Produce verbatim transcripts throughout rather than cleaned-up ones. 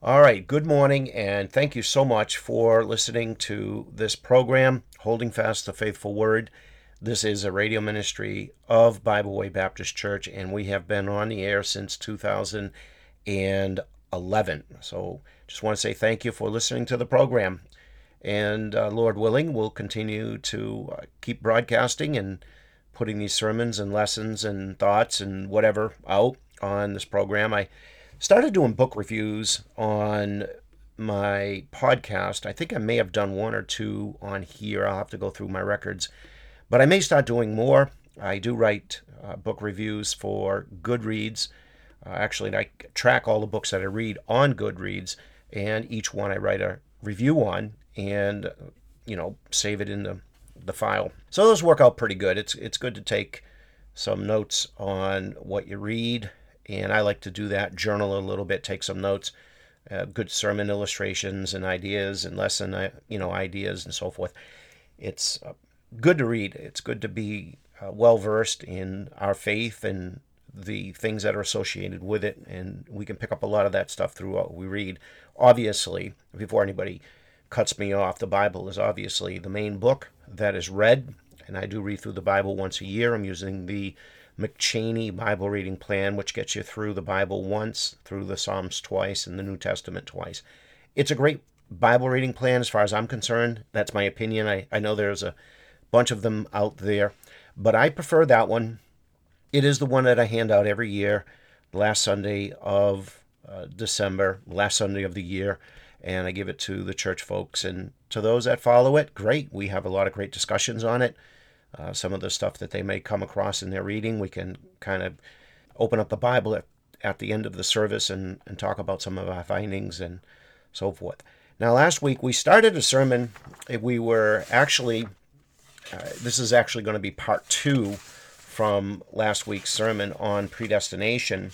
All right, good morning, and thank you so much for listening to this program, Holding Fast the Faithful Word. This is a radio ministry of Bible Way Baptist Church, and we have been on the air since two thousand eleven. So just want to say thank you for listening to the program. And uh, Lord willing, we'll continue to uh, keep broadcasting and putting these sermons and lessons and thoughts and whatever out on this program. I started doing book reviews on my podcast. I think I may have done one or two on here. I'll have to go through my records, but I may start doing more. I do write uh, book reviews for Goodreads. Uh, actually, I track all the books that I read on Goodreads, and each one I write a review on and, you know, save it in the, the file. So those work out pretty good. It's, it's good to take some notes on what you read, and I like to do that, journal a little bit, take some notes, uh, good sermon illustrations and ideas and lesson, uh, you know, ideas and so forth. It's uh, good to read. It's good to be uh, well-versed in our faith and the things that are associated with it, and we can pick up a lot of that stuff through what we read. Obviously, before anybody cuts me off, the Bible is obviously the main book that is read, and I do read through the Bible once a year. I'm using the McChaney Bible reading plan, which gets you through the Bible once, through the Psalms twice, and the New Testament twice. It's a great Bible reading plan as far as I'm concerned. That's my opinion. I, I know there's a bunch of them out there, but I prefer that one. It is the one that I hand out every year, last Sunday of uh, December, last Sunday of the year, and I give it to the church folks. And to those that follow it, great. We have a lot of great discussions on it. Uh, some of the stuff that they may come across in their reading, we can kind of open up the Bible at, at the end of the service and, and talk about some of our findings and so forth. Now, last week we started a sermon. We were actually, uh, this is actually going to be part two from last week's sermon on predestination.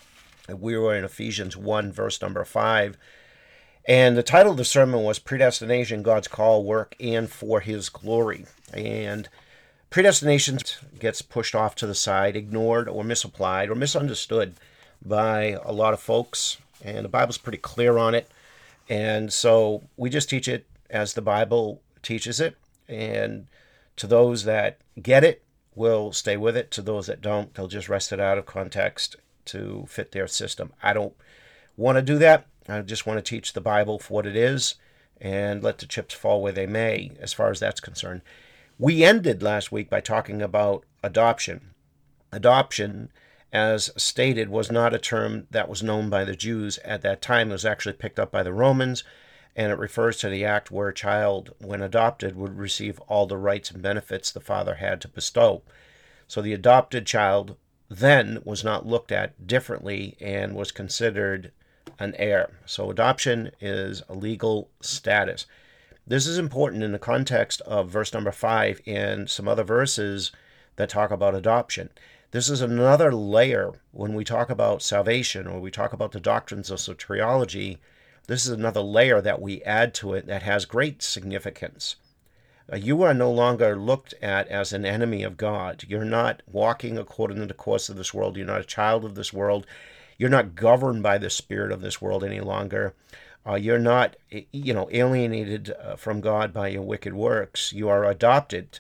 We were in Ephesians one, verse number five. And the title of the sermon was Predestination, God's Call, Work, and for His Glory. And predestination gets pushed off to the side, ignored or misapplied or misunderstood by a lot of folks, and the Bible's pretty clear on it. And so we just teach it as the Bible teaches it, and to those that get it, will stay with it. To those that don't, they'll just wrest it out of context to fit their system. I don't want to do that. I just want to teach the Bible for what it is and let the chips fall where they may as far as that's concerned. We ended last week by talking about adoption. Adoption, as stated, was not a term that was known by the Jews at that time. It was actually picked up by the Romans, and it refers to the act where a child, when adopted, would receive all the rights and benefits the father had to bestow. So the adopted child then was not looked at differently and was considered an heir. So adoption is a legal status. This is important in the context of verse number five and some other verses that talk about adoption. This is another layer when we talk about salvation or we talk about the doctrines of soteriology. This is another layer that we add to it that has great significance. Uh, you are no longer looked at as an enemy of God. You're not walking according to the course of this world. You're not a child of this world. You're not governed by the spirit of this world any longer. Uh, you're not, you know, alienated uh, from God by your wicked works. You are adopted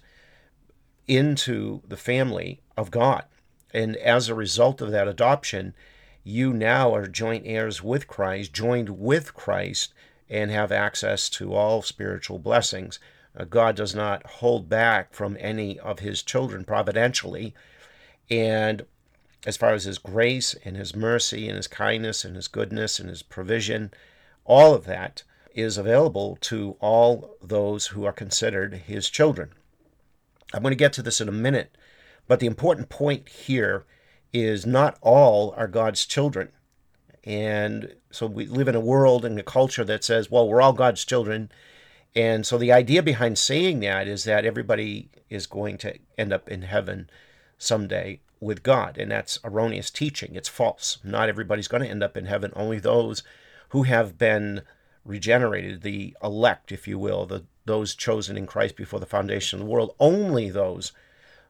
into the family of God. And as a result of that adoption, you now are joint heirs with Christ, joined with Christ, and have access to all spiritual blessings. Uh, God does not hold back from any of His children providentially. And as far as His grace and His mercy and His kindness and His goodness and His provision, all of that is available to all those who are considered His children. I'm going to get to this in a minute, but the important point here is not all are God's children. And so we live in a world and a culture that says, well, we're all God's children. And so the idea behind saying that is that everybody is going to end up in heaven someday with God. And that's erroneous teaching. It's false. Not everybody's going to end up in heaven. Only those who have been regenerated, the elect, if you will, the those chosen in Christ before the foundation of the world. Only those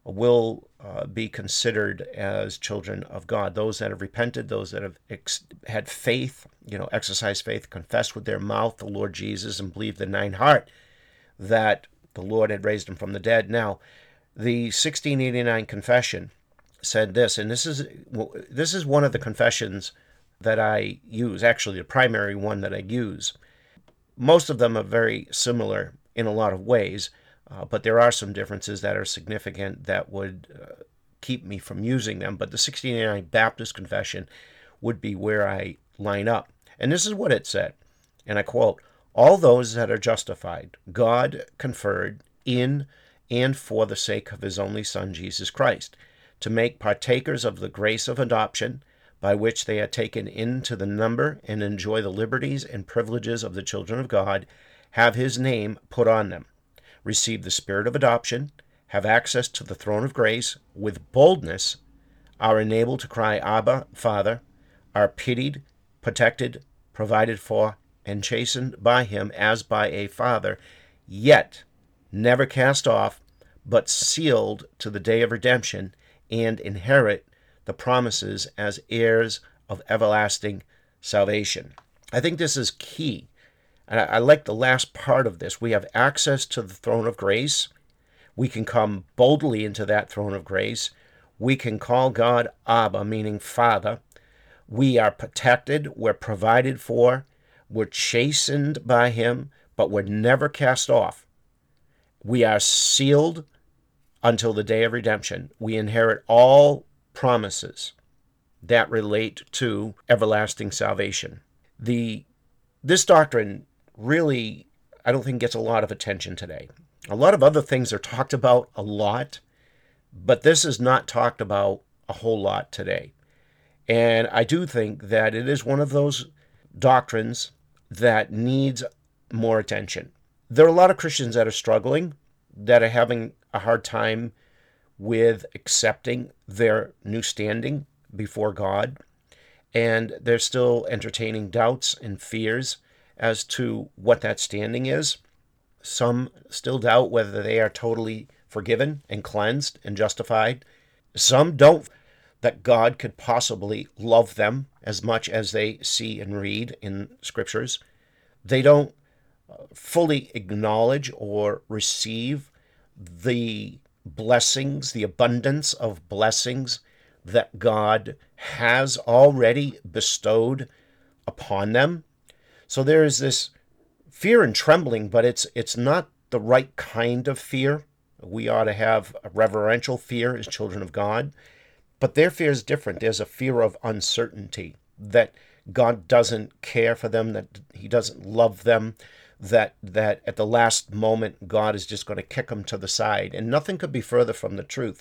will uh, be considered as children of God. Those that have repented, those that have ex- had faith, you know, exercised faith, confessed with their mouth the Lord Jesus, and believed in thine heart that the Lord had raised him from the dead. Now, the sixteen eighty-nine confession said this, and this is this is one of the confessions that I use, actually the primary one that I use. Most of them are very similar in a lot of ways, uh, but there are some differences that are significant that would uh, keep me from using them. But the sixteen eighty-nine Baptist Confession would be where I line up. And this is what it said, and I quote, "All those that are justified, God conferred in and for the sake of his only Son, Jesus Christ, to make partakers of the grace of adoption, by which they are taken into the number and enjoy the liberties and privileges of the children of God, have his name put on them, receive the spirit of adoption, have access to the throne of grace, with boldness are enabled to cry, Abba, Father, are pitied, protected, provided for, and chastened by him as by a father, yet never cast off, but sealed to the day of redemption, and inherit the promises as heirs of everlasting salvation." I think this is key. And I, I like the last part of this. We have access to the throne of grace. We can come boldly into that throne of grace. We can call God Abba, meaning Father. We are protected. We're provided for. We're chastened by him, but we're never cast off. We are sealed until the day of redemption. We inherit all promises that relate to everlasting salvation. The this doctrine really, I don't think, gets a lot of attention today. A lot of other things are talked about a lot, but this is not talked about a whole lot today. And I do think that it is one of those doctrines that needs more attention. There are a lot of Christians that are struggling, that are having a hard time with accepting their new standing before God, and they're still entertaining doubts and fears as to what that standing is. Some still doubt whether they are totally forgiven and cleansed and justified. Some don't that God could possibly love them as much as they see and read in scriptures. They don't fully acknowledge or receive the blessings, the abundance of blessings that God has already bestowed upon them. So there is this fear and trembling, but it's it's not the right kind of fear. We ought to have a reverential fear as children of God, but their fear is different. There's a fear of uncertainty, that God doesn't care for them, that he doesn't love them, that that at the last moment God is just going to kick them to the side. And nothing could be further from the truth.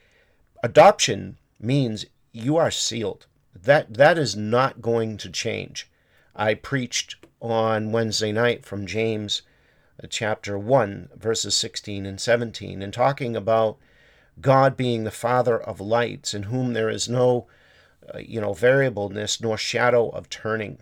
Adoption means you are sealed. That that is not going to change. I preached on Wednesday night from James chapter one, verses sixteen and seventeen, and talking about God being the Father of lights, in whom there is no uh, you know, variableness nor shadow of turning.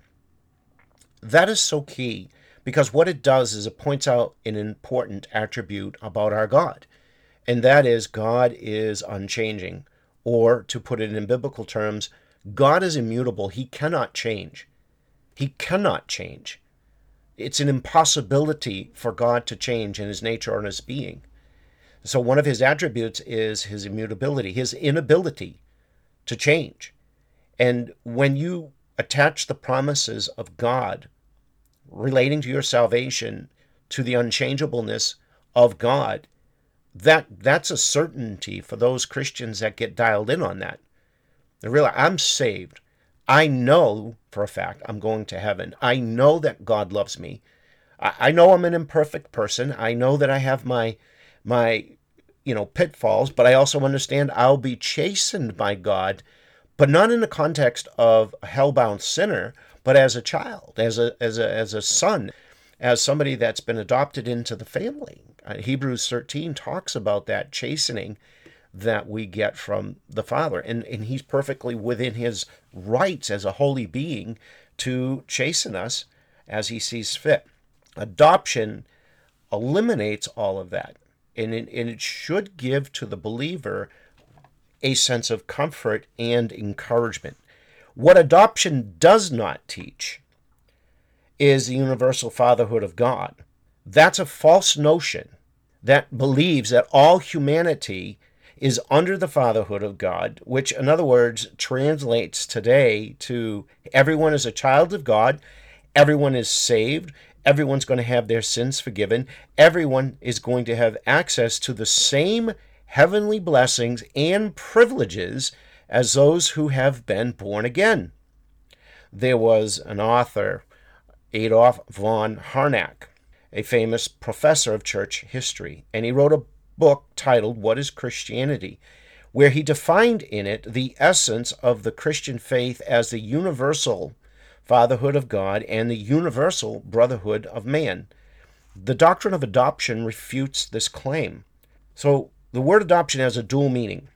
That is so key, because what it does is it points out an important attribute about our God, and that is God is unchanging, or to put it in biblical terms, God is immutable. He cannot change. He cannot change. It's an impossibility for God to change in his nature or in his being. So one of his attributes is his immutability, his inability to change. And when you attach the promises of God relating to your salvation to the unchangeableness of God, that that's a certainty for those Christians that get dialed in on that. They realize, I'm saved. I know for a fact I'm going to heaven. I know that God loves me. I, I know I'm an imperfect person. I know that I have my my you know pitfalls, but I also understand I'll be chastened by God, but not in the context of a hellbound sinner, but as a child, as a as a as a son, as somebody that's been adopted into the family. Uh, Hebrews thirteen talks about that chastening that we get from the Father, and and he's perfectly within his rights as a holy being to chasten us as he sees fit. Adoption eliminates all of that. and it, and it should give to the believer a sense of comfort and encouragement. What adoption does not teach is the universal fatherhood of God. That's a false notion that believes that all humanity is under the fatherhood of God, which, in other words, translates today to everyone is a child of God, everyone is saved, everyone's going to have their sins forgiven, everyone is going to have access to the same heavenly blessings and privileges as those who have been born again. There was an author, Adolf von Harnack, a famous professor of church history, and he wrote a book titled What is Christianity?, where he defined in it the essence of the Christian faith as the universal fatherhood of God and the universal brotherhood of man. The doctrine of adoption refutes this claim. So the word adoption has a dual meaning.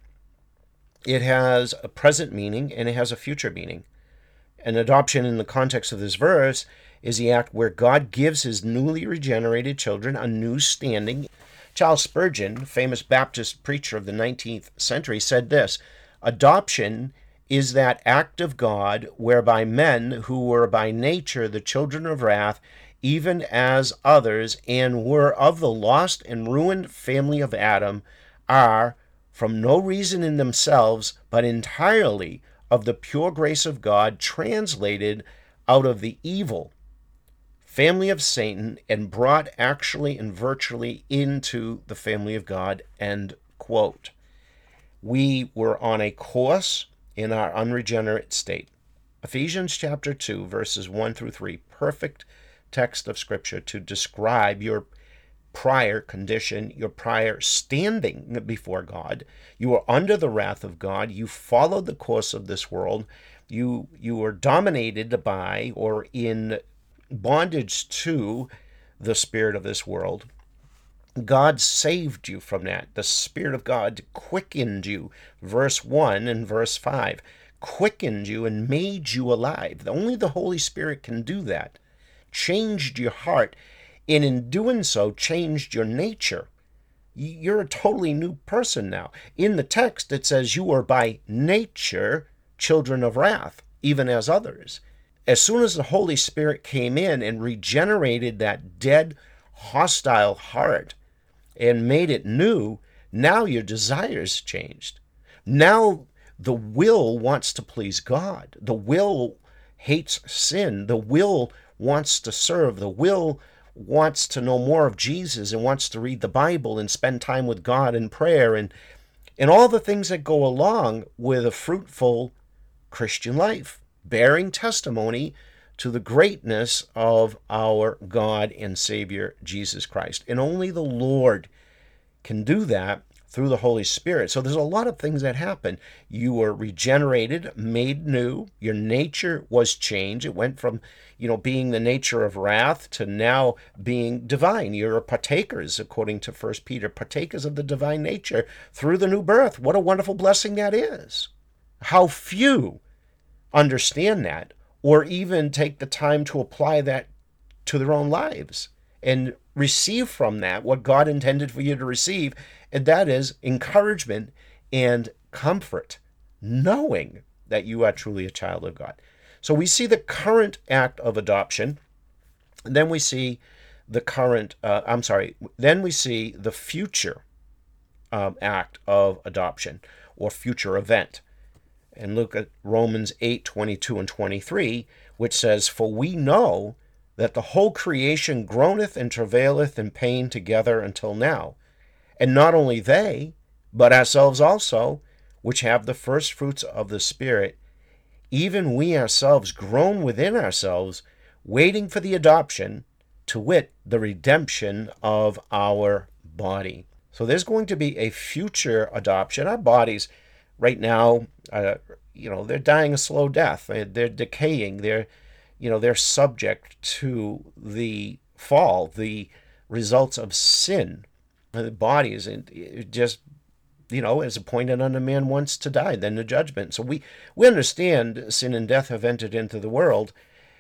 It has a present meaning and it has a future meaning. And adoption in the context of this verse is the act where God gives his newly regenerated children a new standing. Charles Spurgeon, famous Baptist preacher of the nineteenth century, said this: adoption is that act of God whereby men who were by nature the children of wrath, even as others, and were of the lost and ruined family of Adam, are, from no reason in themselves, but entirely of the pure grace of God, translated out of the evil family of Satan and brought actually and virtually into the family of God, end quote. We were on a course in our unregenerate state. Ephesians chapter two, verses one through three, perfect text of Scripture to describe your prior condition, your prior standing before God. You were under the wrath of God. You followed the course of this world. You, you were dominated by or in bondage to the spirit of this world. God saved you from that. The Spirit of God quickened you. Verse one and verse five. Quickened you and made you alive. Only the Holy Spirit can do that. Changed your heart, and in doing so, changed your nature. You're a totally new person now. In the text, it says you are by nature children of wrath, even as others. As soon as the Holy Spirit came in and regenerated that dead, hostile heart and made it new, now your desires changed. Now the will wants to please God. The will hates sin. The will wants to serve. The will wants to know more of Jesus and wants to read the Bible and spend time with God in prayer and, and all the things that go along with a fruitful Christian life, bearing testimony to the greatness of our God and Savior, Jesus Christ. And only the Lord can do that through the Holy Spirit. So there's a lot of things that happen. You were regenerated, made new. Your nature was changed. It went from, you know, being the nature of wrath to now being divine. You're partakers, according to First Peter, partakers of the divine nature through the new birth. What a wonderful blessing that is. How few understand that or even take the time to apply that to their own lives and receive from that what God intended for you to receive, and that is encouragement and comfort, knowing that you are truly a child of God. So we see the current act of adoption, and then we see the current, uh, I'm sorry, then we see the future um, act of adoption or future event. And look at Romans eight, twenty-two and twenty-three, which says, "For we know that the whole creation groaneth and travaileth in pain together until now. And not only they, but ourselves also, which have the first fruits of the Spirit, even we ourselves groan within ourselves, waiting for the adoption, to wit, the redemption of our body." So there's going to be a future adoption. Our bodies right now, uh, you know, they're dying a slow death. They're, they're decaying. They're, you know, they're subject to the fall, the results of sin. The body is just, you know, is appointed unto man once to die, then the judgment. So we, we understand sin and death have entered into the world,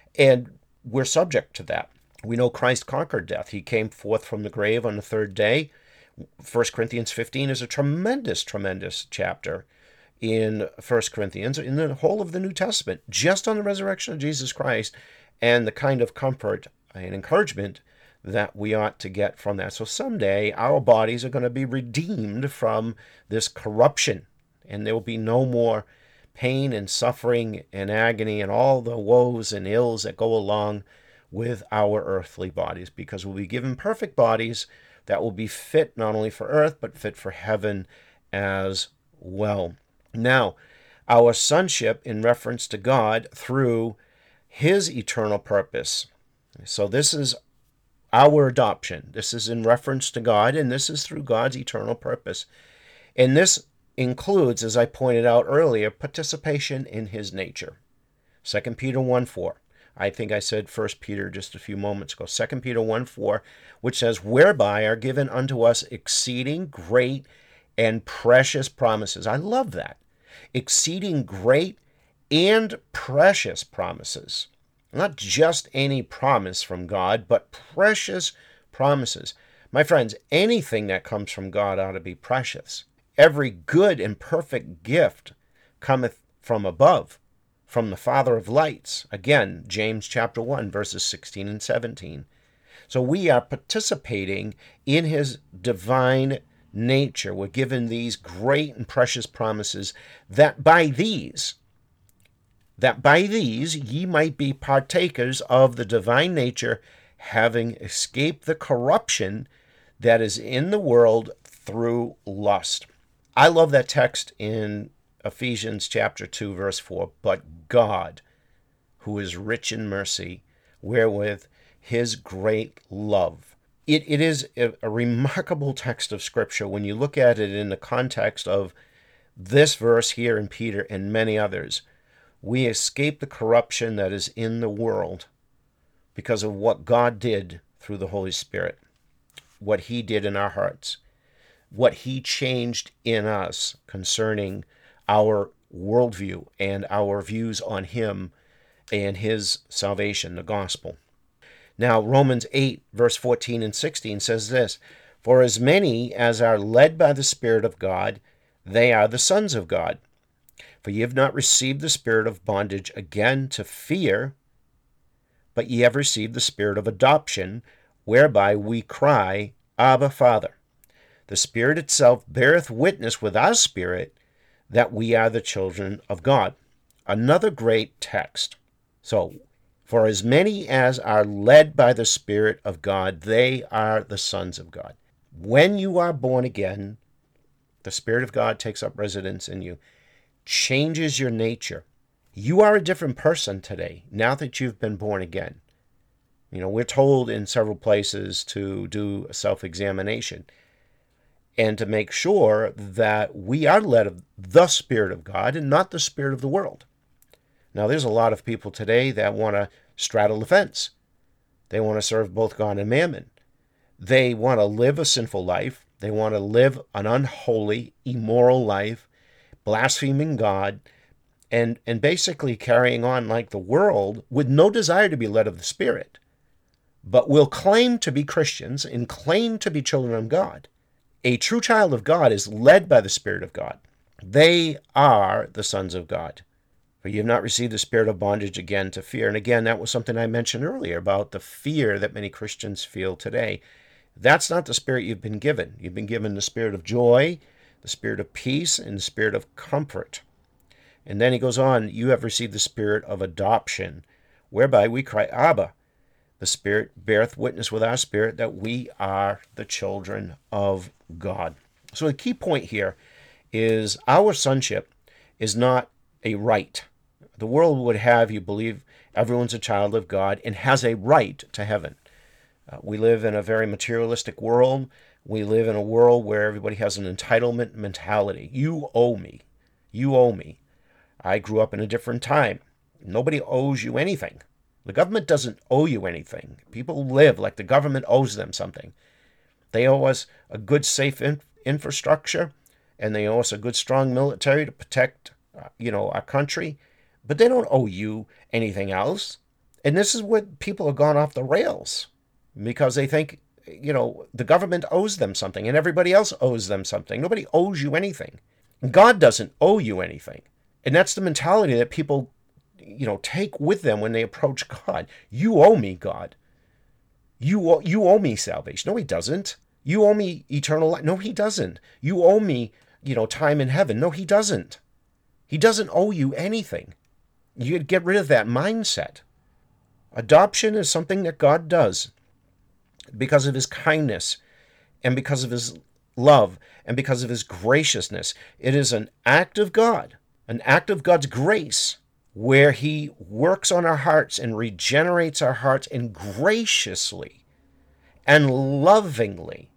and we're subject to that. We know Christ conquered death. He came forth from the grave on the third day. First Corinthians fifteen is a tremendous, tremendous chapter in First Corinthians, in the whole of the New Testament, just on the resurrection of Jesus Christ and the kind of comfort and encouragement that we ought to get from that. So someday our bodies are going to be redeemed from this corruption, and there will be no more pain and suffering and agony and all the woes and ills that go along with our earthly bodies, because we'll be given perfect bodies that will be fit not only for earth, but fit for heaven as well. Now, our sonship in reference to God through his eternal purpose. So this is our adoption. This is in reference to God, and this is through God's eternal purpose. And this includes, as I pointed out earlier, participation in his nature. Second Peter one four. I think I said First Peter just a few moments ago. Second Peter one four, which says, whereby are given unto us exceeding great and precious promises. I love that. Exceeding great and precious promises. Not just any promise from God, but precious promises. My friends, anything that comes from God ought to be precious. Every good and perfect gift cometh from above, from the Father of lights. Again, James chapter one, verses sixteen and seventeen. So we are participating in his divine nature. We're given these great and precious promises, that by these, that by these ye might be partakers of the divine nature, having escaped the corruption that is in the world through lust. I love that text in Ephesians chapter two, verse four. But God, who is rich in mercy, wherewith his great love. It, it is a, a remarkable text of Scripture when you look at it in the context of this verse here in Peter and many others. We escape the corruption that is in the world because of what God did through the Holy Spirit, what he did in our hearts, what he changed in us concerning our worldview and our views on him and his salvation, the gospel. Now, Romans eight, verse fourteen and sixteen says this, for as many as are led by the Spirit of God, they are the sons of God. For ye have not received the spirit of bondage again to fear, but ye have received the spirit of adoption, whereby we cry, Abba, Father. The Spirit itself beareth witness with our spirit that we are the children of God. Another great text. So, for as many as are led by the Spirit of God, they are the sons of God. When you are born again, the Spirit of God takes up residence in you, changes your nature. You are a different person today, now that you've been born again. You know, we're told in several places to do a self-examination and to make sure that we are led of the Spirit of God and not the spirit of the world. Now, there's a lot of people today that want to straddle the fence. They want to serve both God and mammon. They want to live a sinful life. They want to live an unholy, immoral life, blaspheming God, and, and basically carrying on like the world with no desire to be led of the Spirit, but will claim to be Christians and claim to be children of God. A true child of God is led by the Spirit of God. They are the sons of God. For you have not received the spirit of bondage again to fear. And again, that was something I mentioned earlier about the fear that many Christians feel today. That's not the spirit you've been given. You've been given the spirit of joy, the spirit of peace, and the spirit of comfort. And then he goes on, you have received the spirit of adoption, whereby we cry, Abba. The Spirit beareth witness with our spirit that we are the children of God. So the key point here is our sonship is not a right. The world would have you believe everyone's a child of God and has a right to heaven. Uh, we live in a very materialistic world. We live in a world where everybody has an entitlement mentality. You owe me. You owe me. I grew up in a different time. Nobody owes you anything. The government doesn't owe you anything. People live like the government owes them something. They owe us a good, safe in- infrastructure, and they owe us a good, strong military to protect, uh, you know, our country. But they don't owe you anything else. And this is where people have gone off the rails because they think you know, the government owes them something and everybody else owes them something. Nobody owes you anything. God doesn't owe you anything. And that's the mentality that people, you know, take with them when they approach God. You owe me, God. You owe, you owe me salvation. No, he doesn't. You owe me eternal life. No, he doesn't. You owe me, you know, time in heaven. No, he doesn't. He doesn't owe you anything. You get rid of that mindset. Adoption is something that God does because of his kindness and because of his love and because of his graciousness. It is an act of God, an act of God's grace, where he works on our hearts and regenerates our hearts and graciously and lovingly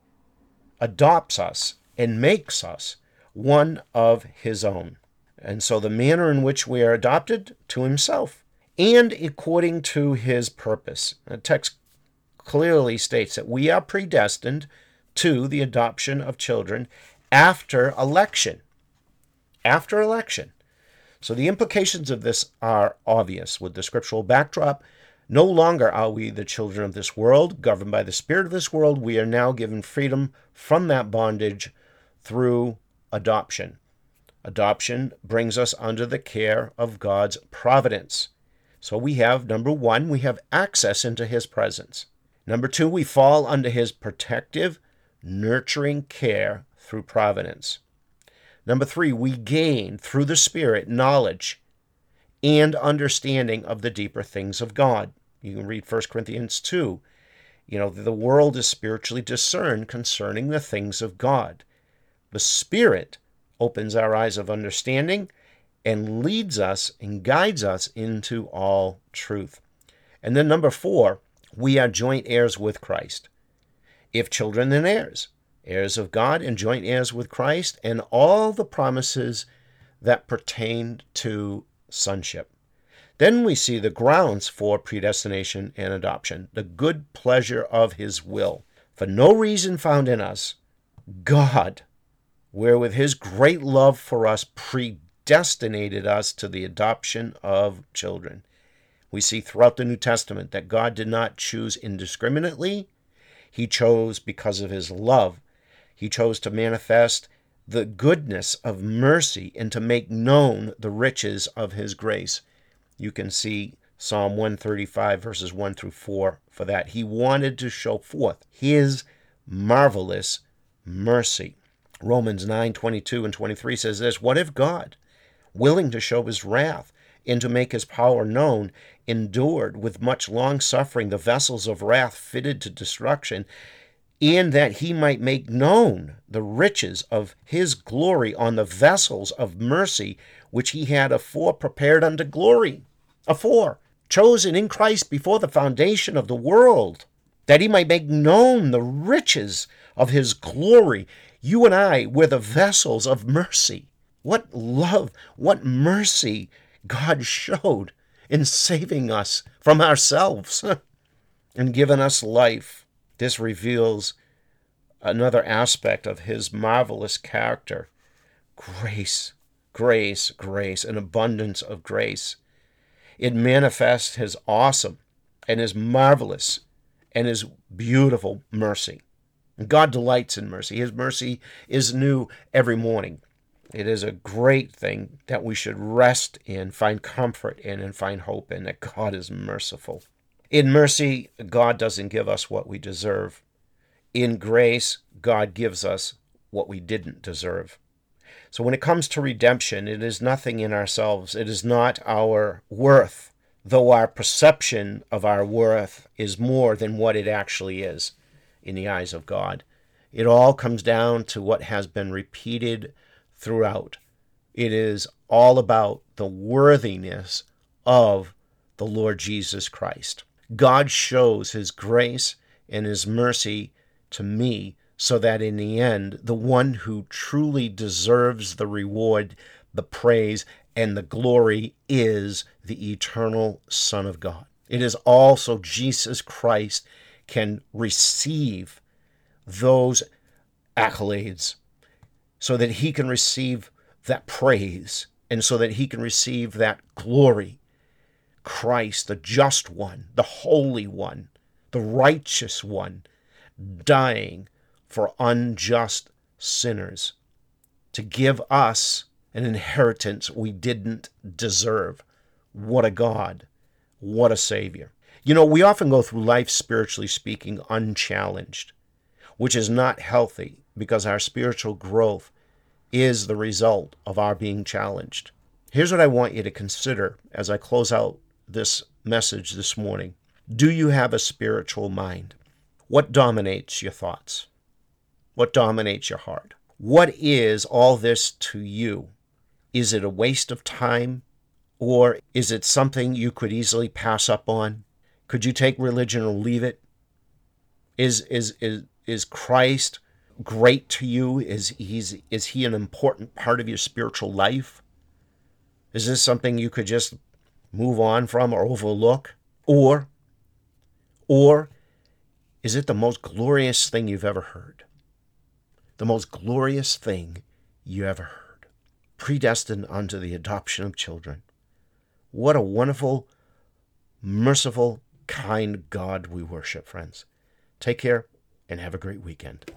adopts us and makes us one of his own. And so the manner in which we are adopted to himself and according to his purpose. The text clearly states that we are predestined to the adoption of children after election. After election. So the implications of this are obvious with the scriptural backdrop. No longer are we the children of this world, governed by the spirit of this world. We are now given freedom from that bondage through adoption. Adoption brings us under the care of God's providence. So we have, number one, we have access into his presence. Number two, we fall under his protective, nurturing care through providence. Number three, we gain through the Spirit knowledge and understanding of the deeper things of God. You can read First Corinthians two. You know, the world is spiritually discerned concerning the things of God. The Spirit opens our eyes of understanding and leads us and guides us into all truth. And then number four, we are joint heirs with Christ. If children, then heirs. Heirs of God and joint heirs with Christ and all the promises that pertain to sonship. Then we see the grounds for predestination and adoption, the good pleasure of his will. For no reason found in us, God, wherewith his great love for us predestinated us to the adoption of children. We see throughout the New Testament that God did not choose indiscriminately. He chose because of his love. He chose to manifest the goodness of mercy and to make known the riches of his grace. You can see Psalm one thirty-five, verses one through four for that. He wanted to show forth his marvelous mercy. Romans nine twenty-two and twenty-three says this, what if God, willing to show his wrath and to make his power known, endured with much long suffering the vessels of wrath fitted to destruction, and that he might make known the riches of his glory on the vessels of mercy, which he had afore prepared unto glory, afore, chosen in Christ before the foundation of the world, that he might make known the riches of his glory. You and I were the vessels of mercy. What love, what mercy God showed in saving us from ourselves and giving us life. This reveals another aspect of his marvelous character. Grace, grace, grace, an abundance of grace. It manifests his awesome and his marvelous and his beautiful mercy. God delights in mercy. His mercy is new every morning. It is a great thing that we should rest in, find comfort in, and find hope in, that God is merciful. In mercy, God doesn't give us what we deserve. In grace, God gives us what we didn't deserve. So when it comes to redemption, it is nothing in ourselves. It is not our worth, though our perception of our worth is more than what it actually is in the eyes of God. It all comes down to what has been repeated throughout. It is all about the worthiness of the Lord Jesus Christ. God shows his grace and his mercy to me so that in the end, the one who truly deserves the reward, the praise, and the glory is the eternal Son of God. It is also Jesus Christ can receive those accolades so that he can receive that praise and so that he can receive that glory. Christ, the just one, the holy one, the righteous one, dying for unjust sinners, to give us an inheritance we didn't deserve. What a God. What a Savior. You know, we often go through life, spiritually speaking, unchallenged, which is not healthy because our spiritual growth is the result of our being challenged. Here's what I want you to consider as I close out this message this morning. Do you have a spiritual mind? What dominates your thoughts? What dominates your heart? What is all this to you? Is it a waste of time? Or is it something you could easily pass up on? Could you take religion or leave it? Is, is, is, is Christ great to you? Is, he's, is he an important part of your spiritual life? Is this something you could just move on from or overlook? Or, or is it the most glorious thing you've ever heard? The most glorious thing you ever heard. Predestined unto the adoption of children. What a wonderful, merciful, kind God we worship, friends. Take care and have a great weekend.